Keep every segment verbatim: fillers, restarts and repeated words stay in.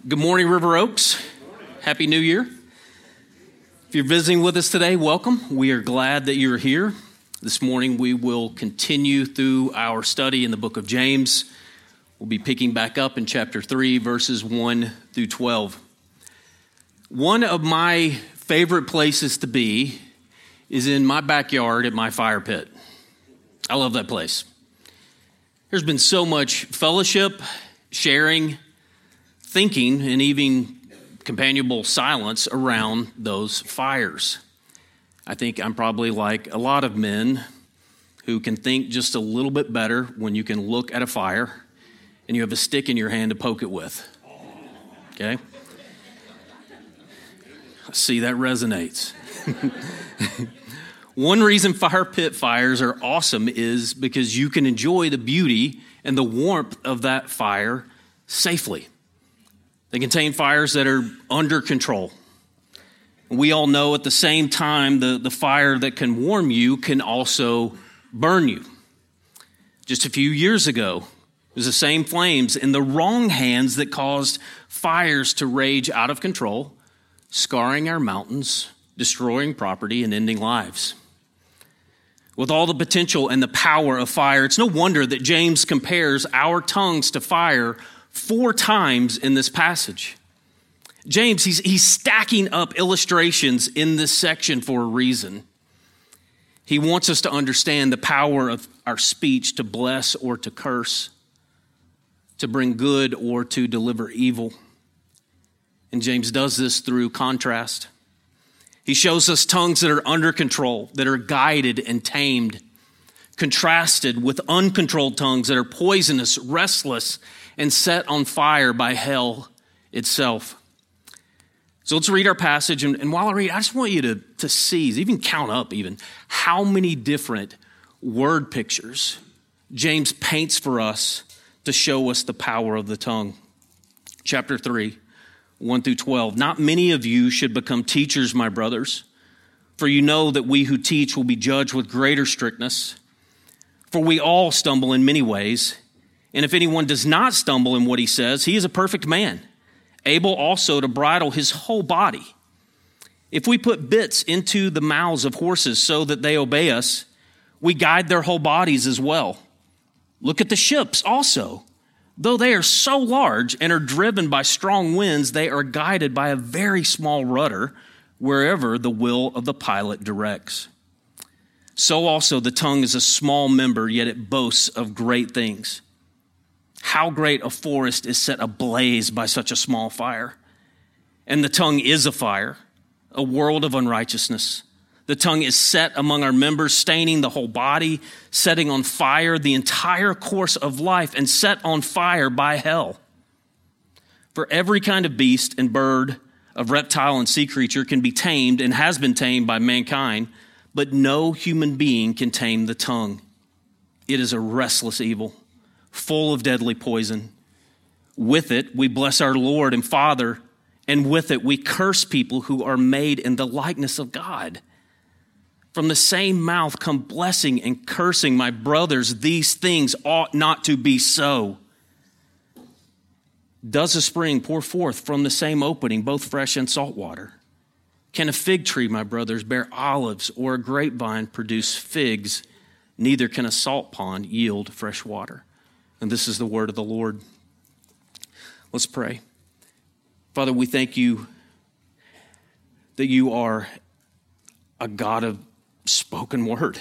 Good morning, River Oaks. Happy New Year. If you're visiting with us today, welcome. We are glad that you're here. This morning we will continue through our study in the book of James. We'll be picking back up in chapter three, verses one through twelve. One of my favorite places to be is in my backyard at my fire pit. I love that place. There's been so much fellowship, sharing, thinking, and even companionable silence around those fires. I think I'm probably like a lot of men who can think just a little bit better when you can look at a fire and you have a stick in your hand to poke it with. Okay? See, that resonates. One reason fire pit fires are awesome is because you can enjoy the beauty and the warmth of that fire safely. They contain fires that are under control. We all know at the same time the, the fire that can warm you can also burn you. Just a few years ago, it was the same flames in the wrong hands that caused fires to rage out of control, scarring our mountains, destroying property, and ending lives. With all the potential and the power of fire, it's no wonder that James compares our tongues to fire four times in this passage. James, he's, he's stacking up illustrations in this section for a reason. He wants us to understand the power of our speech to bless or to curse, to bring good or to deliver evil. And James does this through contrast. He shows us tongues that are under control, that are guided and tamed, contrasted with uncontrolled tongues that are poisonous, restless, and set on fire by hell itself. So let's read our passage. And, and while I read, I just want you to, to seize, even count up even, how many different word pictures James paints for us to show us the power of the tongue. Chapter three, one through twelve. Not many of you should become teachers, my brothers, for you know that we who teach will be judged with greater strictness. For we all stumble in many ways. And if anyone does not stumble in what he says, he is a perfect man, able also to bridle his whole body. If we put bits into the mouths of horses so that they obey us, we guide their whole bodies as well. Look at the ships also. Though they are so large and are driven by strong winds, they are guided by a very small rudder wherever the will of the pilot directs. So also the tongue is a small member, yet it boasts of great things. How great a forest is set ablaze by such a small fire. And the tongue is a fire, a world of unrighteousness. The tongue is set among our members, staining the whole body, setting on fire the entire course of life, and set on fire by hell. For every kind of beast and bird, of reptile and sea creature can be tamed and has been tamed by mankind, but no human being can tame the tongue. It is a restless evil, full of deadly poison. With it, we bless our Lord and Father, and with it, we curse people who are made in the likeness of God. From the same mouth come blessing and cursing. My brothers, these things ought not to be so. Does a spring pour forth from the same opening, both fresh and salt water? Can a fig tree, my brothers, bear olives, or a grapevine produce figs? Neither can a salt pond yield fresh water. And this is the word of the Lord. Let's pray. Father, we thank you that you are a God of spoken word.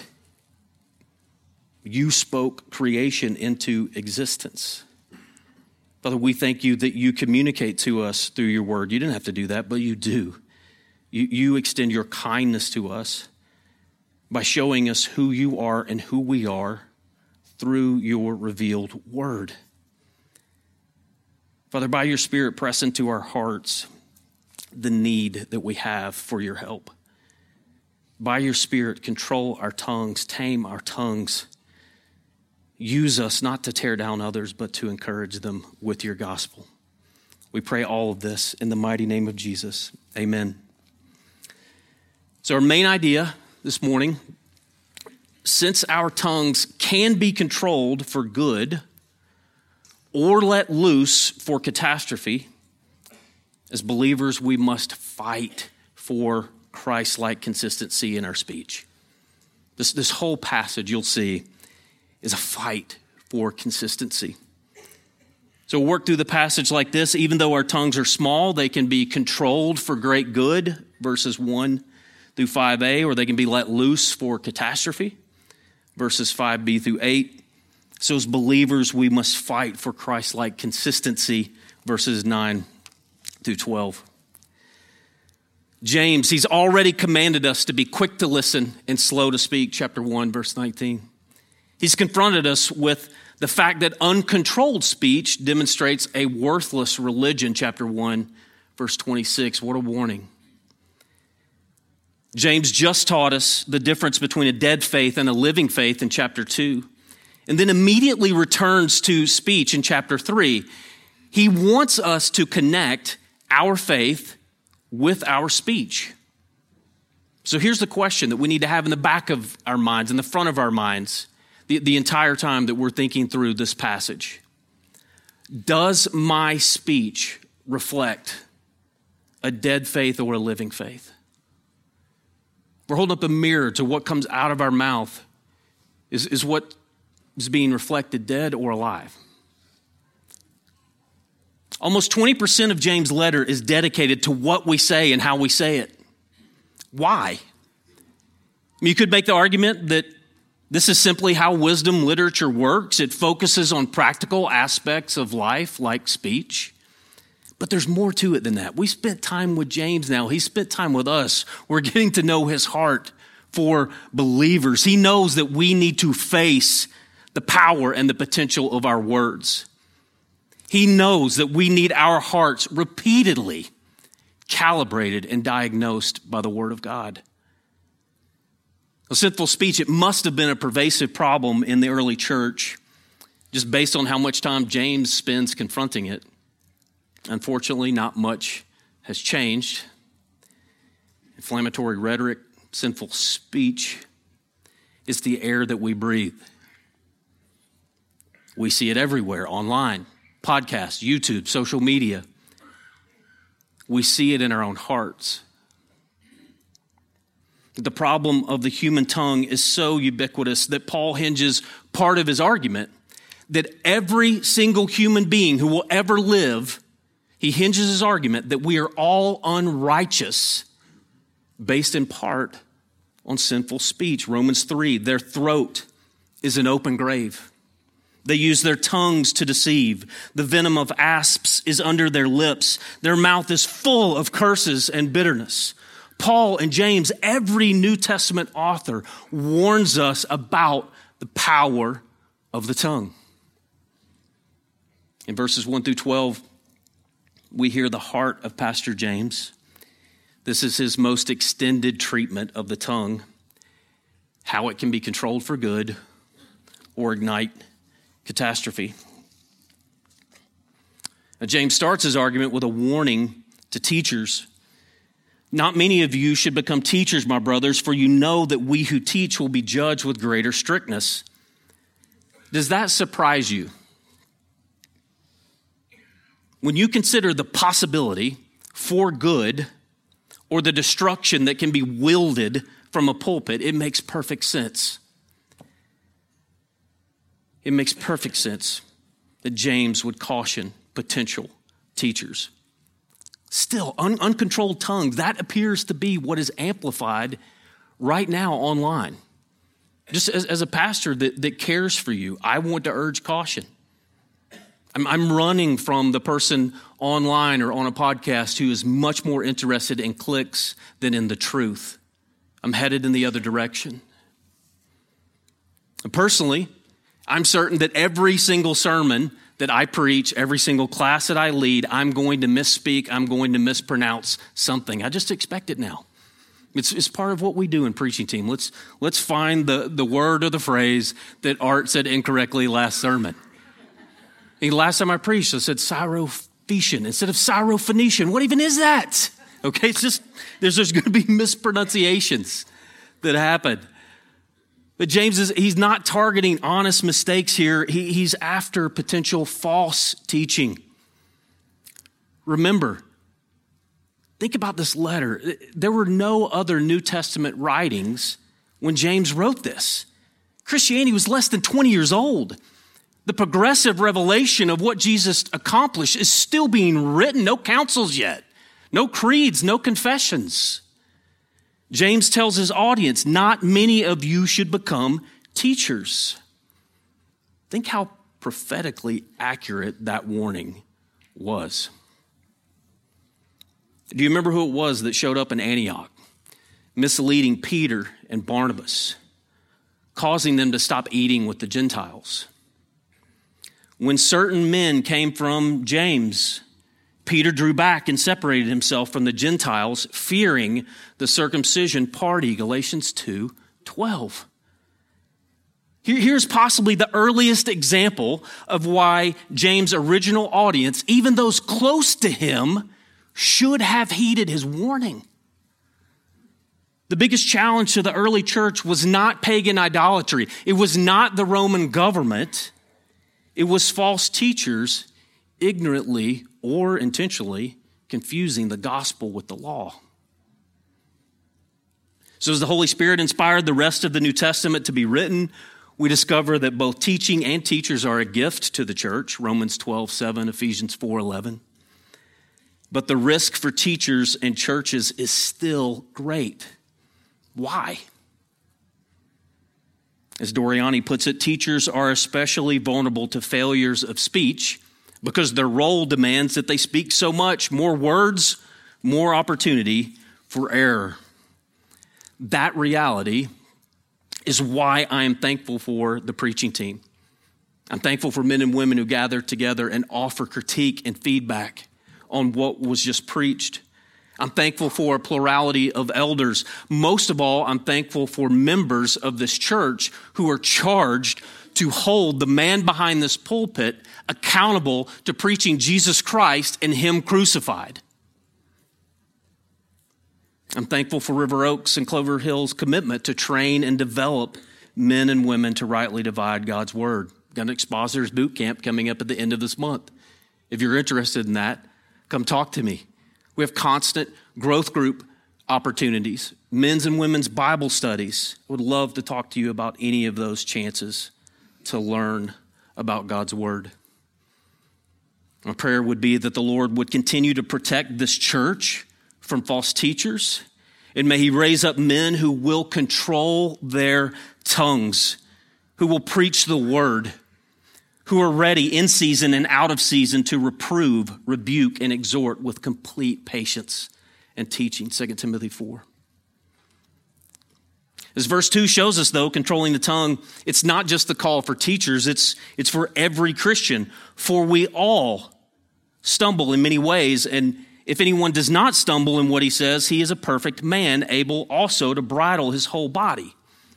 You spoke creation into existence. Father, we thank you that you communicate to us through your word. You didn't have to do that, but you do. You, you extend your kindness to us by showing us who you are and who we are through your revealed word. Father, by your Spirit, press into our hearts the need that we have for your help. By your Spirit, control our tongues, tame our tongues. Use us not to tear down others, but to encourage them with your gospel. We pray all of this in the mighty name of Jesus. Amen. So our main idea this morning, since our tongues can be controlled for good or let loose for catastrophe, As believers, we must fight for Christ-like consistency in our speech. This, this whole passage, you'll see, is a fight for consistency. So we'll work through the passage like this. Even though our tongues are small, they can be controlled for great good, verses one through five a, or they can be let loose for catastrophe, verses five b through eight. So as believers, we must fight for Christ-like consistency, verses nine through twelve. James, he's already commanded us to be quick to listen and slow to speak, chapter one, verse nineteen. He's confronted us with the fact that uncontrolled speech demonstrates a worthless religion, chapter one, verse twenty-six. What a warning. James just taught us the difference between a dead faith and a living faith in chapter two, and then immediately returns to speech in chapter three. He wants us to connect our faith with our speech. So here's the question that we need to have in the back of our minds, in the front of our minds, the, the entire time that we're thinking through this passage. Does my speech reflect a dead faith or a living faith? We're holding up a mirror to what comes out of our mouth. Is, is what is being reflected dead or alive? Almost twenty percent of James' letter is dedicated to what we say and how we say it. Why? I mean, you could make the argument that this is simply how wisdom literature works. It focuses on practical aspects of life, like speech. But there's more to it than that. We spent time with James now. He spent time with us. We're getting to know his heart for believers. He knows that we need to face the power and the potential of our words. He knows that we need our hearts repeatedly calibrated and diagnosed by the Word of God. A sinful speech, it must have been a pervasive problem in the early church, just based on how much time James spends confronting it. Unfortunately, not much has changed. Inflammatory rhetoric, sinful speech, is the air that we breathe. We see it everywhere, online, podcasts, YouTube, social media. We see it in our own hearts. The problem of the human tongue is so ubiquitous that Paul hinges part of his argument that every single human being who will ever live, he hinges his argument that we are all unrighteous based in part on sinful speech. Romans three, their throat is an open grave. They use their tongues to deceive. The venom of asps is under their lips. Their mouth is full of curses and bitterness. Paul and James, every New Testament author, warns us about the power of the tongue. In verses one through twelve, we hear the heart of Pastor James. This is his most extended treatment of the tongue, how it can be controlled for good or ignite catastrophe. Now, James starts his argument with a warning to teachers. Not many of you should become teachers, my brothers, for you know that we who teach will be judged with greater strictness. Does that surprise you? When you consider the possibility for good or the destruction that can be wielded from a pulpit, it makes perfect sense. It makes perfect sense that James would caution potential teachers. Still, un- uncontrolled tongue, that appears to be what is amplified right now online. Just as, as a pastor that, that cares for you, I want to urge caution. I'm, I'm running from the person online or on a podcast who is much more interested in clicks than in the truth. I'm headed in the other direction. And personally, I'm certain that every single sermon that I preach, every single class that I lead, I'm going to misspeak, I'm going to mispronounce something. I just expect it now. It's, it's part of what we do in preaching team. Let's, let's find the, the word or the phrase that Art said incorrectly last sermon. And last time I preached, I said Syrophoenician instead of Syrophoenician. What even is that? Okay, it's just, there's, there's going to be mispronunciations that happen. But James is, he's not targeting honest mistakes here. He, he's after potential false teaching. Remember, Think about this letter. There were no other New Testament writings when James wrote this. Christianity was less than twenty years old. The progressive revelation of what Jesus accomplished is still being written. No councils yet, no creeds, no confessions. James tells his audience, not many of you should become teachers. Think how prophetically accurate that warning was. Do you remember who it was that showed up in Antioch, misleading Peter and Barnabas, causing them to stop eating with the Gentiles? When certain men came from James, Peter drew back and separated himself from the Gentiles, fearing the circumcision party, Galatians two twelve. Here's possibly the earliest example of why James' original audience, even those close to him, should have heeded his warning. The biggest challenge to the early church was not pagan idolatry. It was not the Roman government. It was false teachers ignorantly or intentionally confusing the gospel with the law. So as the Holy Spirit inspired the rest of the New Testament to be written, we discover that both teaching and teachers are a gift to the church, Romans twelve seven, Ephesians four eleven. But the risk for teachers and churches is still great. Why? As Doriani puts it, teachers are especially vulnerable to failures of speech because their role demands that they speak so much. More words, more opportunity for error. That reality is why I am thankful for the preaching team. I'm thankful for men and women who gather together and offer critique and feedback on what was just preached. I'm thankful for a plurality of elders. Most of all, I'm thankful for members of this church who are charged to hold the man behind this pulpit accountable to preaching Jesus Christ and Him crucified. I'm thankful for River Oaks and Clover Hill's commitment to train and develop men and women to rightly divide God's word. Got an Expositors Boot Camp coming up at the end of this month. If you're interested in that, come talk to me. We have constant growth group opportunities, men's and women's Bible studies. I would love to talk to you about any of those chances to learn about God's word. My prayer would be that the Lord would continue to protect this church from false teachers, and may He raise up men who will control their tongues, who will preach the word, who are ready in season and out of season to reprove, rebuke, and exhort with complete patience and teaching, Second Timothy four. As verse two shows us, though, controlling the tongue, it's not just the call for teachers, it's, it's for every Christian. For we all stumble in many ways, and if anyone does not stumble in what he says, he is a perfect man, able also to bridle his whole body.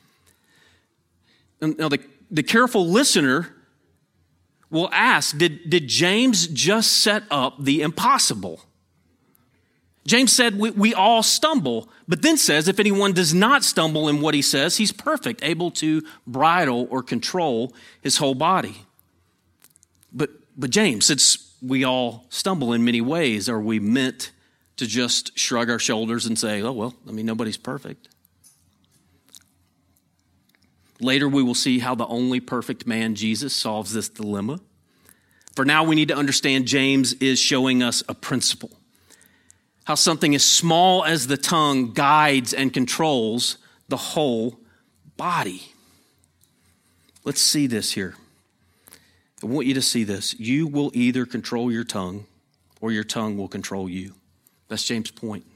Now, the, the careful listener will ask, did, did James just set up the impossible? James said we, we all stumble, but then says if anyone does not stumble in what he says, he's perfect, able to bridle or control his whole body. But, but James, since we all stumble in many ways, are we meant to just shrug our shoulders and say, oh, well, I mean, nobody's perfect? Later, we will see how the only perfect man, Jesus, solves this dilemma. For now, we need to understand James is showing us a principle. How something as small as the tongue guides and controls the whole body. Let's see this here. I want you to see this. You will either control your tongue or your tongue will control you. That's James' point.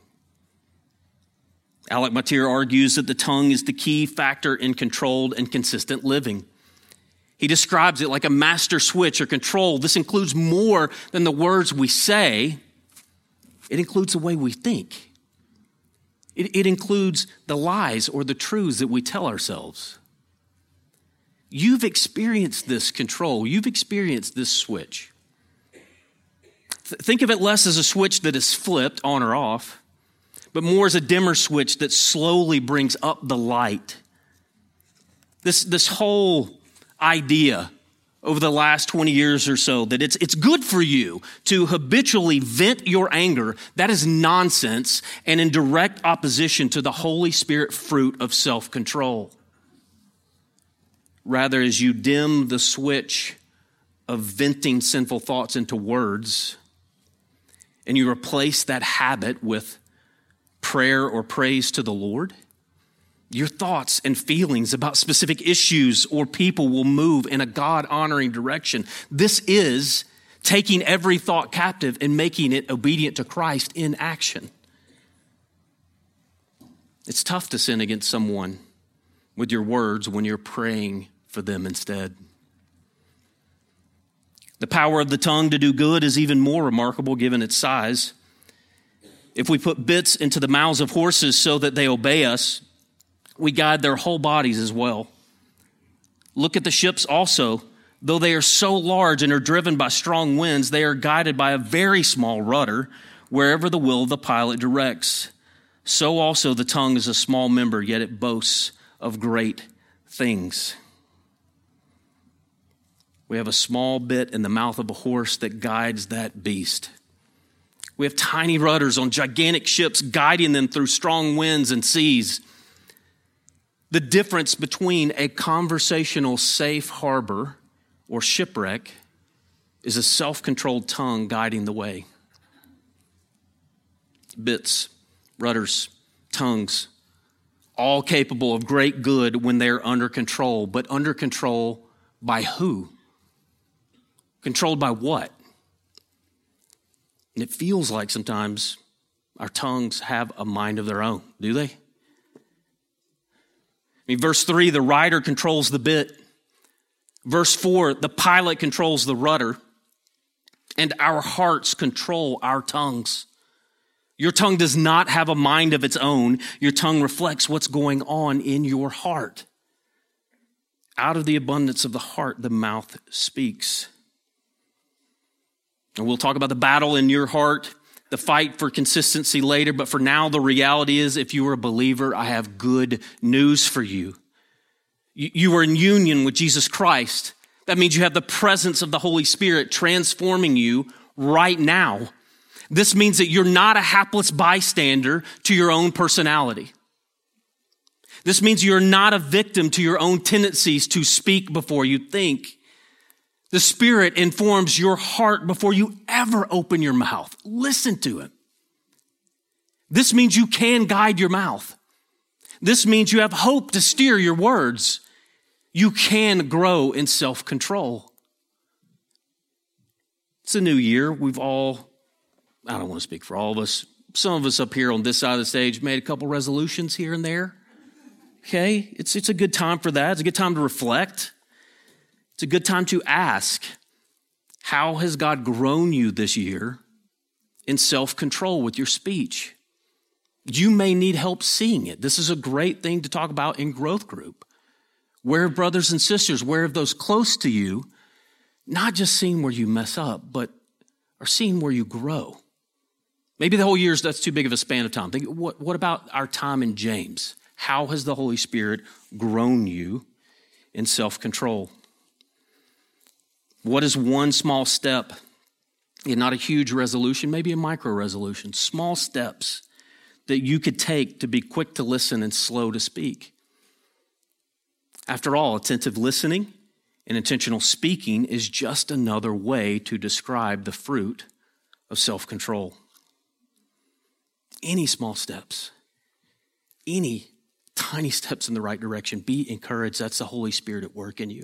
Alec Motyer argues that the tongue is the key factor in controlled and consistent living. He describes it like a master switch or control. This includes more than the words we say. It includes the way we think. It, it includes the lies or the truths that we tell ourselves. You've experienced this control. You've experienced this switch. Th- think of it less as a switch that is flipped on or off, but more as a dimmer switch that slowly brings up the light. This, this whole idea over the last twenty years or so that it's it's good for you to habitually vent your anger. That is nonsense and in direct opposition to the Holy Spirit fruit of self-control. Rather, as you dim the switch of venting sinful thoughts into words, and you replace that habit with prayer or praise to the Lord, your thoughts and feelings about specific issues or people will move in a God-honoring direction. This is taking every thought captive and making it obedient to Christ in action. It's tough to sin against someone with your words when you're praying for them instead. The power of the tongue to do good is even more remarkable given its size. If we put bits into the mouths of horses so that they obey us, we guide their whole bodies as well. Look at the ships also. Though they are so large and are driven by strong winds, they are guided by a very small rudder wherever the will of the pilot directs. So also the tongue is a small member, yet it boasts of great things. We have a small bit in the mouth of a horse that guides that beast. We have tiny rudders on gigantic ships guiding them through strong winds and seas. The difference between a conversational safe harbor or shipwreck is a self-controlled tongue guiding the way. Bits, rudders, tongues, all capable of great good when they're under control, but under control by who? Controlled by what? And it feels like sometimes our tongues have a mind of their own, do they? I mean, verse three, the rider controls the bit. Verse four, the pilot controls the rudder. And our hearts control our tongues. Your tongue does not have a mind of its own. Your tongue reflects what's going on in your heart. Out of the abundance of the heart, the mouth speaks. And we'll talk about the battle in your heart, the fight for consistency later, but for now, the reality is if you are a believer, I have good news for you. You are in union with Jesus Christ. That means you have the presence of the Holy Spirit transforming you right now. This means that you're not a hapless bystander to your own personality. This means you're not a victim to your own tendencies to speak before you think. The Spirit informs your heart before you ever open your mouth. Listen to Him. This means you can guide your mouth. This means you have hope to steer your words. You can grow in self-control. It's a new year. We've all, I don't want to speak for all of us. Some of us up here on this side of the stage made a couple resolutions here and there. Okay, it's, it's a good time for that. It's a good time to reflect. It's a good time to ask, how has God grown you this year in self-control with your speech? You may need help seeing it. This is a great thing to talk about in growth group. Where have brothers and sisters, where have those close to you, not just seeing where you mess up, but are seeing where you grow? Maybe the whole year's, that's too big of a span of time. Think, what, what about our time in James? How has the Holy Spirit grown you in self-control? What is one small step, and not a huge resolution, maybe a micro resolution, small steps that you could take to be quick to listen and slow to speak? After all, attentive listening and intentional speaking is just another way to describe the fruit of self-control. Any small steps, any tiny steps in the right direction, be encouraged. That's the Holy Spirit at work in you.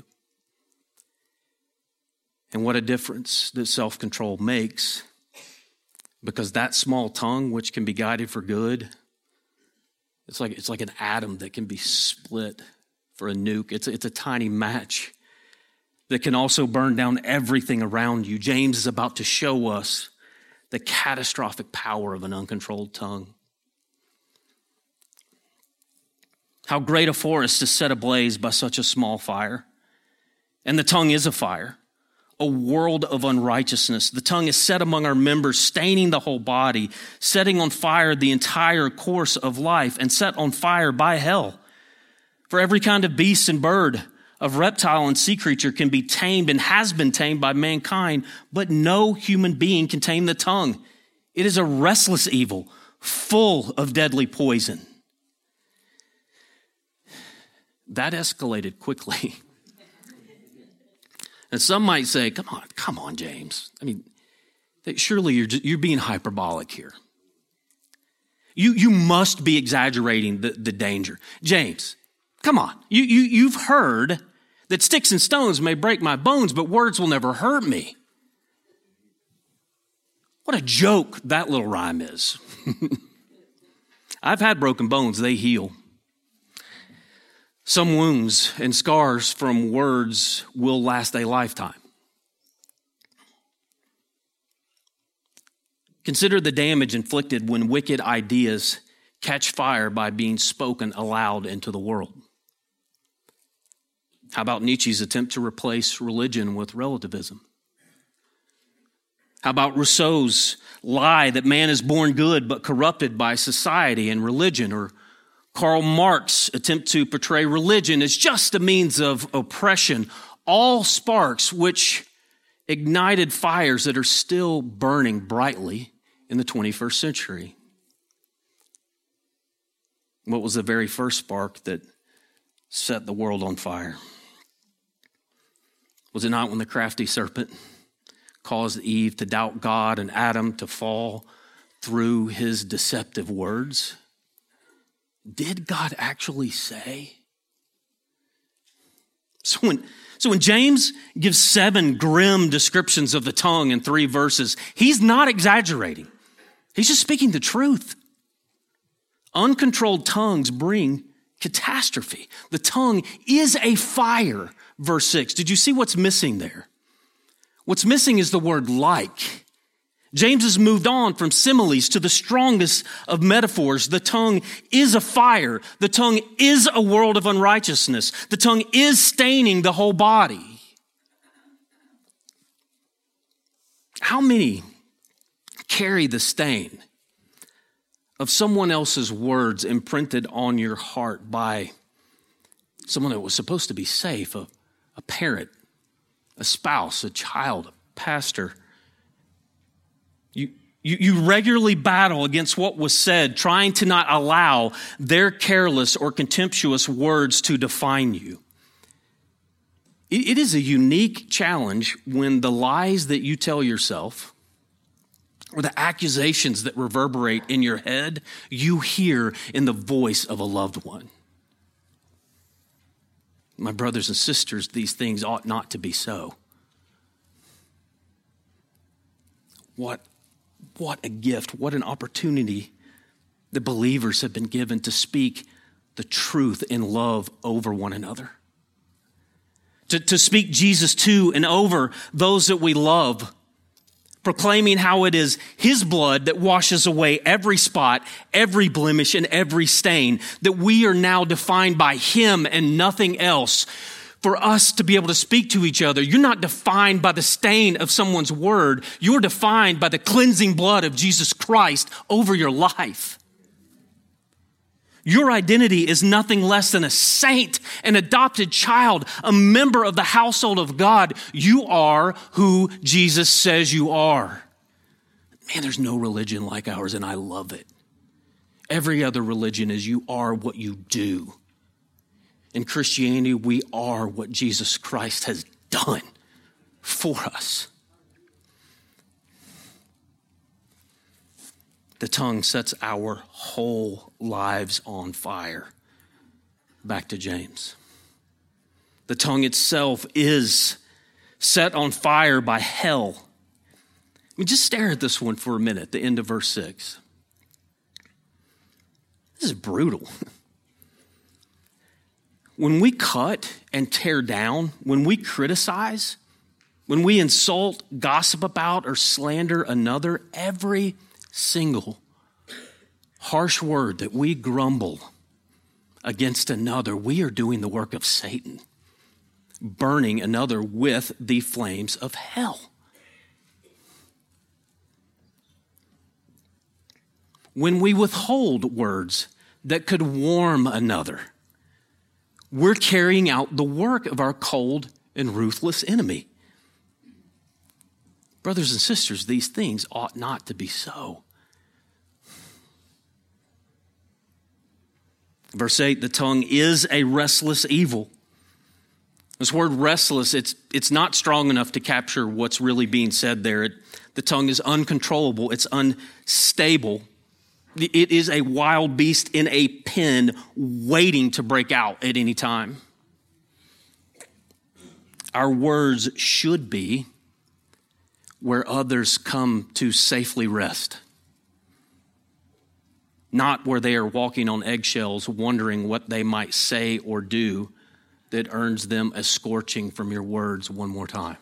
And what a difference that self-control makes, because that small tongue, which can be guided for good, it's like it's like an atom that can be split for a nuke. It's a, it's a tiny match that can also burn down everything around you. James is about to show us the catastrophic power of an uncontrolled tongue. How great a forest is set ablaze by such a small fire. And the tongue is a fire, a world of unrighteousness. The tongue is set among our members, staining the whole body, setting on fire the entire course of life, and set on fire by hell. For every kind of beast and bird, of reptile and sea creature can be tamed and has been tamed by mankind, but no human being can tame the tongue. It is a restless evil, full of deadly poison. That escalated quickly. And some might say, come on, come on, James. I mean, surely you're, just, you're being hyperbolic here. You, you must be exaggerating the, the danger. James, come on. You, you, you've heard that sticks and stones may break my bones, but words will never hurt me. What a joke that little rhyme is. I've had broken bones. They heal. Some wounds and scars from words will last a lifetime. Consider the damage inflicted when wicked ideas catch fire by being spoken aloud into the world. How about Nietzsche's attempt to replace religion with relativism? How about Rousseau's lie that man is born good but corrupted by society and religion? Or Karl Marx's attempt to portray religion as just a means of oppression? All sparks which ignited fires that are still burning brightly in the twenty-first century. What was the very first spark that set the world on fire? Was it not when the crafty serpent caused Eve to doubt God and Adam to fall through his deceptive words? Did God actually say? So when, so when James gives seven grim descriptions of the tongue in three verses, he's not exaggerating. He's just speaking the truth. Uncontrolled tongues bring catastrophe. The tongue is a fire, verse six. Did you see what's missing there? What's missing is the word like. James has moved on from similes to the strongest of metaphors. The tongue is a fire. The tongue is a world of unrighteousness. The tongue is staining the whole body. How many carry the stain of someone else's words imprinted on your heart by someone that was supposed to be safe, a, a parent, a spouse, a child, a pastor? You, you, you regularly battle against what was said, trying to not allow their careless or contemptuous words to define you. It, it is a unique challenge when the lies that you tell yourself or the accusations that reverberate in your head, you hear in the voice of a loved one. My brothers and sisters, these things ought not to be so. What, what a gift, what an opportunity the believers have been given to speak the truth in love over one another. To, to speak Jesus to and over those that we love, proclaiming how it is his blood that washes away every spot, every blemish, and every stain, that we are now defined by him and nothing else. For us to be able to speak to each other, you're not defined by the stain of someone's word. You're defined by the cleansing blood of Jesus Christ over your life. Your identity is nothing less than a saint, an adopted child, a member of the household of God. You are who Jesus says you are. Man, there's no religion like ours, and I love it. Every other religion is you are what you do. In Christianity, we are what Jesus Christ has done for us. The tongue sets our whole lives on fire. Back to James. The tongue itself is set on fire by hell. I mean, just stare at this one for a minute, the end of verse six. This is brutal. When we cut and tear down, when we criticize, when we insult, gossip about, or slander another, every single harsh word that we grumble against another, we are doing the work of Satan, burning another with the flames of hell. When we withhold words that could warm another, we're carrying out the work of our cold and ruthless enemy. Brothers and sisters, these things ought not to be so. Verse eight, the tongue is a restless evil. This word restless, it's, it's not strong enough to capture what's really being said there. It, the tongue is uncontrollable. It's unstable. It is a wild beast in a pen waiting to break out at any time. Our words should be where others come to safely rest, not where they are walking on eggshells, wondering what they might say or do that earns them a scorching from your words one more time.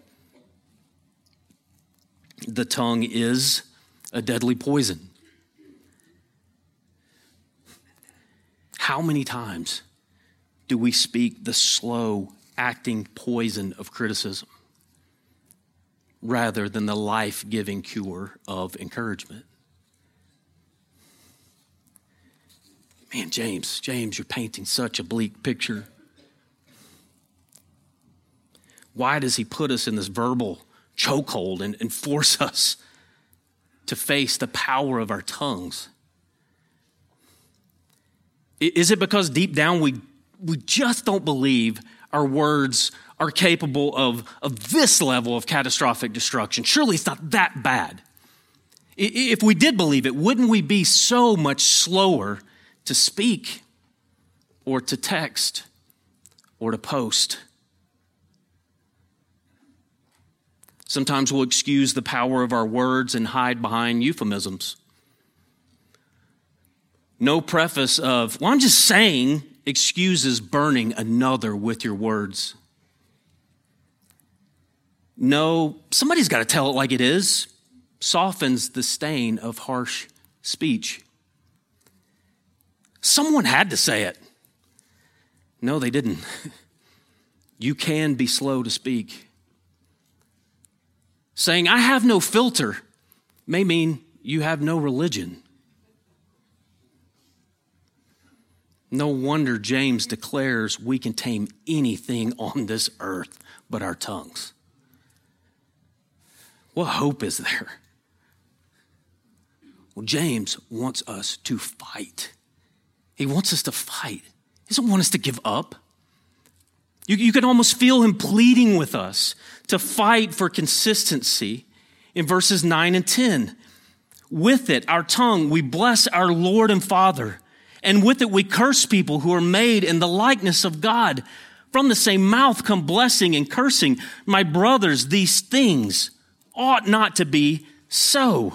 The tongue is a deadly poison. How many times do we speak the slow acting poison of criticism rather than the life-giving cure of encouragement? Man, James, James, you're painting such a bleak picture. Why does he put us in this verbal chokehold and, and force us to face the power of our tongues? Is it because deep down we, we just don't believe our words are capable of, of this level of catastrophic destruction? Surely it's not that bad. If we did believe it, wouldn't we be so much slower to speak or to text or to post? Sometimes we'll excuse the power of our words and hide behind euphemisms. No preface of, well, I'm just saying, excuses burning another with your words. No, somebody's got to tell it like it is, softens the stain of harsh speech. Someone had to say it. No, they didn't. You can be slow to speak. Saying, I have no filter, may mean you have no religion. No wonder James declares we can tame anything on this earth but our tongues. What hope is there? Well, James wants us to fight. He wants us to fight. He doesn't want us to give up. You, you can almost feel him pleading with us to fight for consistency in verses nine and ten. With it, our tongue, we bless our Lord and Father. And with it, we curse people who are made in the likeness of God. From the same mouth come blessing and cursing. My brothers, these things ought not to be so.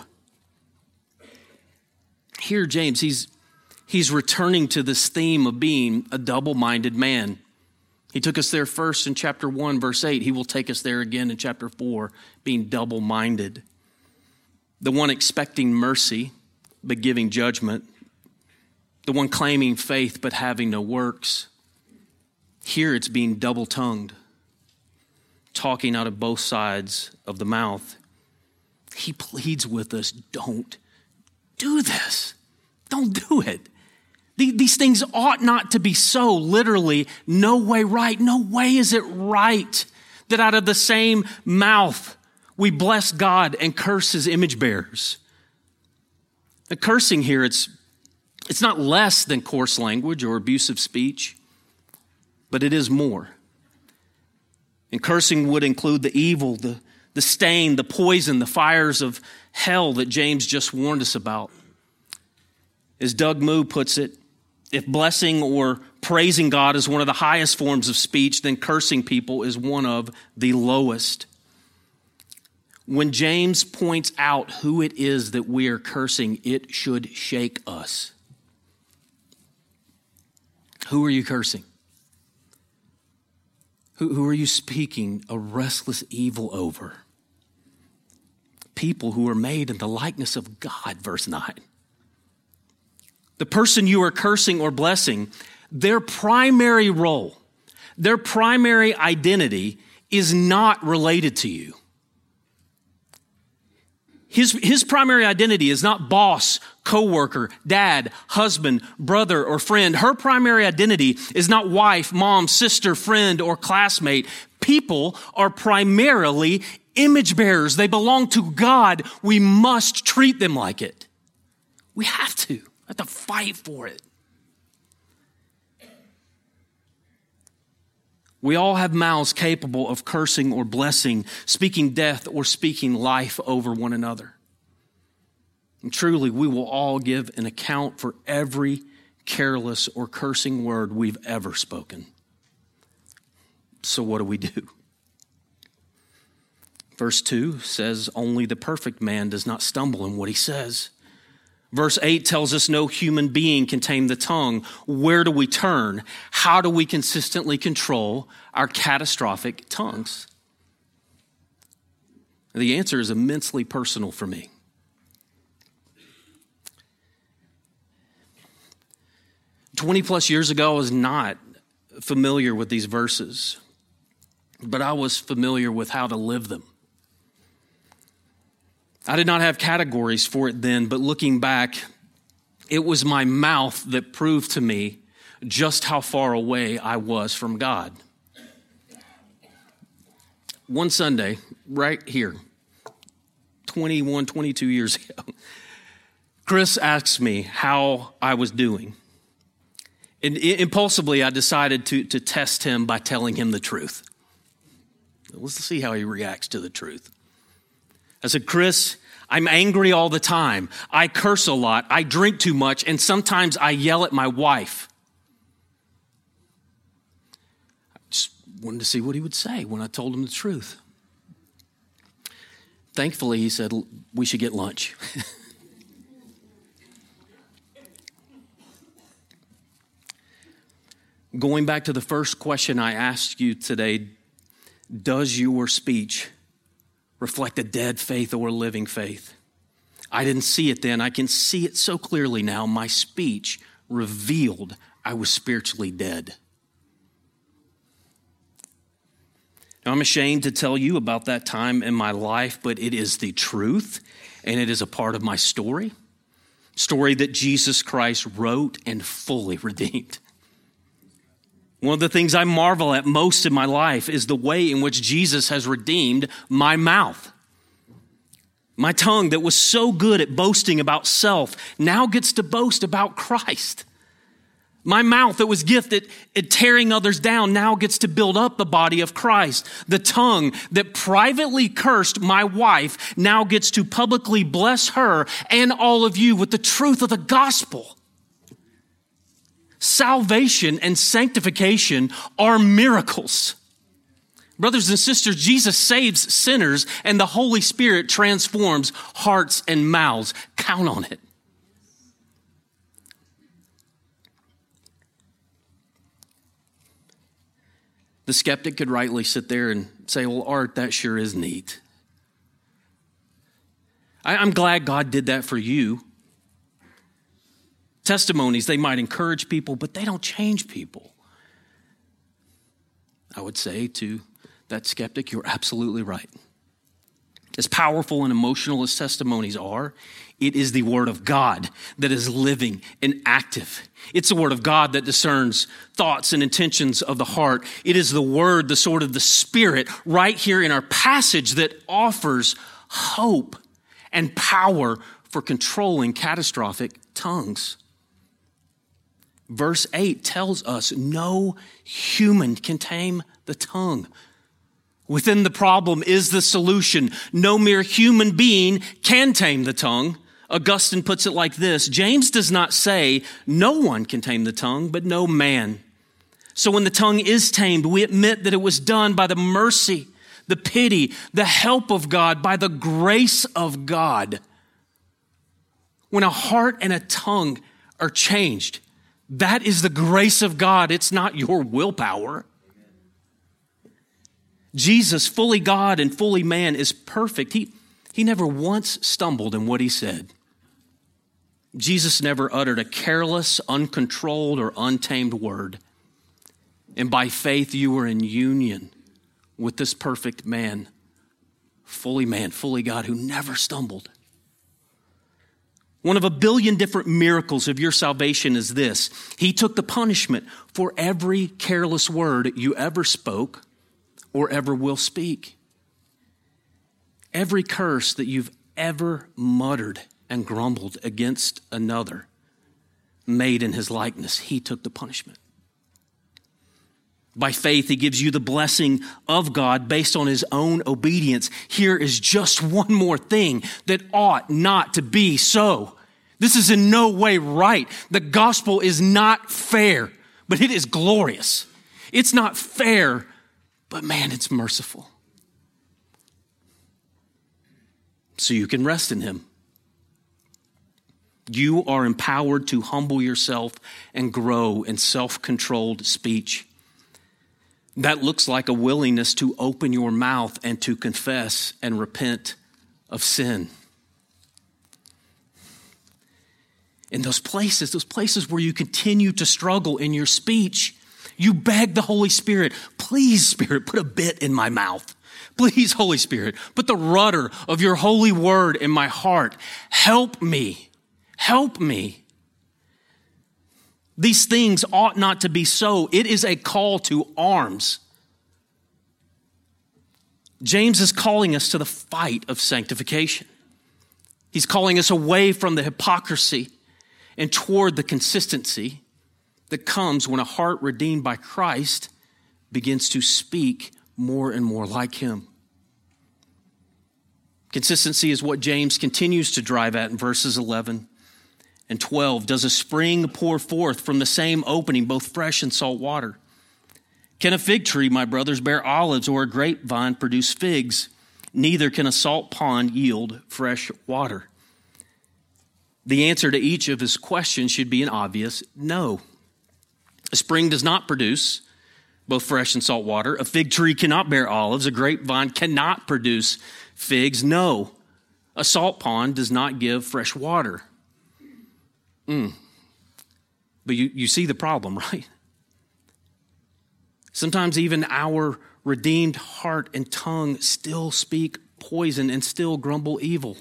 Here, James, he's, he's returning to this theme of being a double-minded man. He took us there first in chapter one, verse eight. He will take us there again in chapter four, being double-minded. The one expecting mercy, but giving judgment. The one claiming faith, but having no works. Here it's being double-tongued, talking out of both sides of the mouth. He pleads with us, don't do this. Don't do it. These things ought not to be so, literally, no way right. No way is it right that out of the same mouth we bless God and curse his image bearers. The cursing here, it's It's not less than coarse language or abusive speech, but it is more. And cursing would include the evil, the, the stain, the poison, the fires of hell that James just warned us about. As Doug Moo puts it, if blessing or praising God is one of the highest forms of speech, then cursing people is one of the lowest. When James points out who it is that we are cursing, it should shake us. Who are you cursing? Who, who are you speaking a restless evil over? People who are made in the likeness of God, verse nine. The person you are cursing or blessing, their primary role, their primary identity is not related to you. His, his primary identity is not boss, coworker, dad, husband, brother, or friend. Her primary identity is not wife, mom, sister, friend, or classmate. People are primarily image bearers. They belong to God. We must treat them like it. We have to. We have to fight for it. We all have mouths capable of cursing or blessing, speaking death or speaking life over one another. And truly, we will all give an account for every careless or cursing word we've ever spoken. So what do we do? Verse two says, only the perfect man does not stumble in what he says. Verse eight tells us no human being can tame the tongue. Where do we turn? How do we consistently control our catastrophic tongues? The answer is immensely personal for me. twenty plus years ago, I was not familiar with these verses, but I was familiar with how to live them. I did not have categories for it then, but looking back, it was my mouth that proved to me just how far away I was from God. One Sunday, right here, twenty-one, twenty-two years ago, Chris asked me how I was doing. And impulsively, I decided to, to test him by telling him the truth. Let's see how he reacts to the truth. I said, Chris, I'm angry all the time. I curse a lot. I drink too much. And sometimes I yell at my wife. I just wanted to see what he would say when I told him the truth. Thankfully, he said, we should get lunch. Going back to the first question I asked you today, does your speech reflect a dead faith or a living faith? I didn't see it then. I can see it so clearly now. My speech revealed I was spiritually dead. Now, I'm ashamed to tell you about that time in my life, but it is the truth, and it is a part of my story, story that Jesus Christ wrote and fully redeemed. One of the things I marvel at most in my life is the way in which Jesus has redeemed my mouth. My tongue that was so good at boasting about self now gets to boast about Christ. My mouth that was gifted at tearing others down now gets to build up the body of Christ. The tongue that privately cursed my wife now gets to publicly bless her and all of you with the truth of the gospel. Salvation and sanctification are miracles. Brothers and sisters, Jesus saves sinners and the Holy Spirit transforms hearts and mouths. Count on it. The skeptic could rightly sit there and say, well, Art, that sure is neat. I, I'm glad God did that for you. Testimonies, they might encourage people, but they don't change people. I would say to that skeptic, you're absolutely right. As powerful and emotional as testimonies are, it is the Word of God that is living and active. It's the Word of God that discerns thoughts and intentions of the heart. It is the Word, the sword of the Spirit, right here in our passage that offers hope and power for controlling catastrophic tongues. Verse eight tells us no human can tame the tongue. Within the problem is the solution. No mere human being can tame the tongue. Augustine puts it like this: James does not say no one can tame the tongue, but no man. So when the tongue is tamed, we admit that it was done by the mercy, the pity, the help of God, by the grace of God. When a heart and a tongue are changed, that is the grace of God. It's not your willpower. Jesus, fully God and fully man, is perfect. He, he never once stumbled in what he said. Jesus never uttered a careless, uncontrolled, or untamed word. And by faith, you were in union with this perfect man, fully man, fully God, who never stumbled. One of a billion different miracles of your salvation is this. He took the punishment for every careless word you ever spoke or ever will speak. Every curse that you've ever muttered and grumbled against another, made in his likeness, he took the punishment. By faith, he gives you the blessing of God based on his own obedience. Here is just one more thing that ought not to be so. This is in no way right. The gospel is not fair, but it is glorious. It's not fair, but man, it's merciful. So you can rest in him. You are empowered to humble yourself and grow in self-controlled speech. That looks like a willingness to open your mouth and to confess and repent of sin. In those places, those places where you continue to struggle in your speech, you beg the Holy Spirit, please, Spirit, put a bit in my mouth. Please, Holy Spirit, put the rudder of your holy word in my heart. Help me. Help me. These things ought not to be so. It is a call to arms. James is calling us to the fight of sanctification. He's calling us away from the hypocrisy and toward the consistency that comes when a heart redeemed by Christ begins to speak more and more like him. Consistency is what James continues to drive at in verses eleven and twelve. Does a spring pour forth from the same opening both fresh and salt water? Can a fig tree, my brothers, bear olives, or a grapevine produce figs? Neither can a salt pond yield fresh water. The answer to each of his questions should be an obvious no. A spring does not produce both fresh and salt water. A fig tree cannot bear olives. A grapevine cannot produce figs. No, a salt pond does not give fresh water. Mm. But you, you see the problem, right? Sometimes even our redeemed heart and tongue still speak poison and still grumble evil.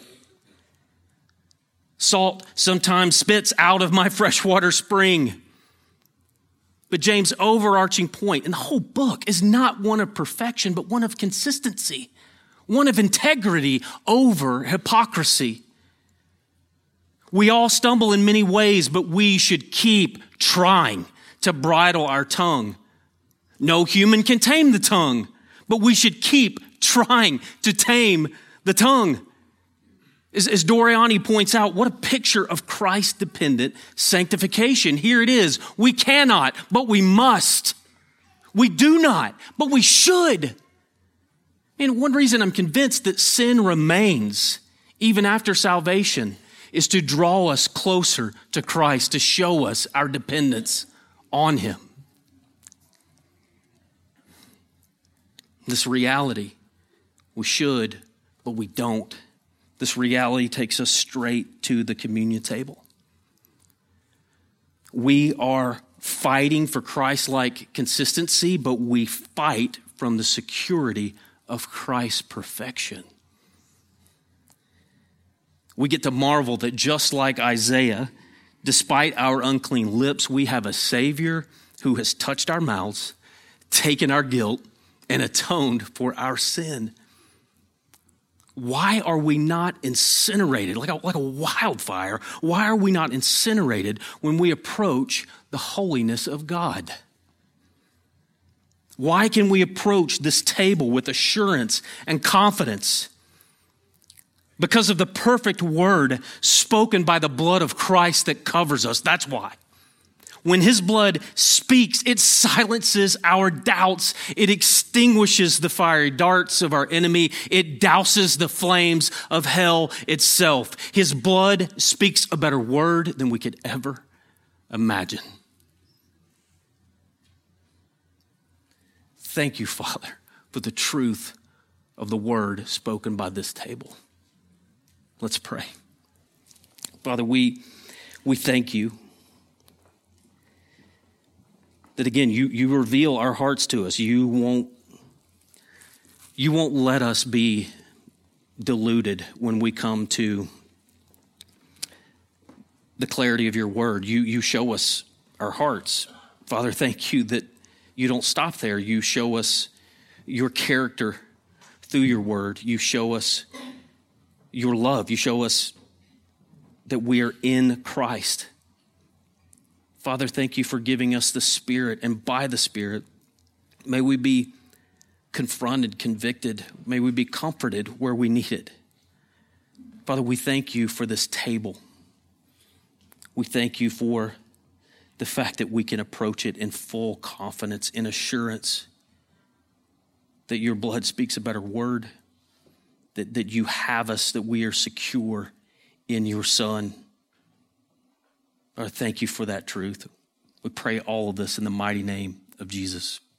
Salt sometimes spits out of my freshwater spring. But James' overarching point in the whole book is not one of perfection, but one of consistency, one of integrity over hypocrisy. We all stumble in many ways, but we should keep trying to bridle our tongue. No human can tame the tongue, but we should keep trying to tame the tongue. As, as Doriani points out, what a picture of Christ-dependent sanctification. Here it is. We cannot, but we must. We do not, but we should. And one reason I'm convinced that sin remains even after salvation is to draw us closer to Christ, to show us our dependence on him. This reality, we should, but we don't. This reality takes us straight to the communion table. We are fighting for Christ-like consistency, but we fight from the security of Christ's perfection. We get to marvel that just like Isaiah, despite our unclean lips, we have a Savior who has touched our mouths, taken our guilt, and atoned for our sin. Why are we not incinerated like a, like a wildfire? Why are we not incinerated when we approach the holiness of God? Why can we approach this table with assurance and confidence? Because of the perfect word spoken by the blood of Christ that covers us. That's why. When his blood speaks, it silences our doubts. It extinguishes the fiery darts of our enemy. It douses the flames of hell itself. His blood speaks a better word than we could ever imagine. Thank you, Father, for the truth of the word spoken by this table. Let's pray. Father, we, we thank you that, again, you, you reveal our hearts to us. You won't, you won't let us be deluded when we come to the clarity of your word. You, you show us our hearts. Father, thank you that you don't stop there. You show us your character through your word. You show us your love. You show us that we are in Christ. Father, thank you for giving us the Spirit, and by the Spirit, may we be confronted, convicted. May we be comforted where we need it. Father, we thank you for this table. We thank you for the fact that we can approach it in full confidence, in assurance that your blood speaks a better word, that, that you have us, that we are secure in your Son. Lord, thank you for that truth. We pray all of this in the mighty name of Jesus.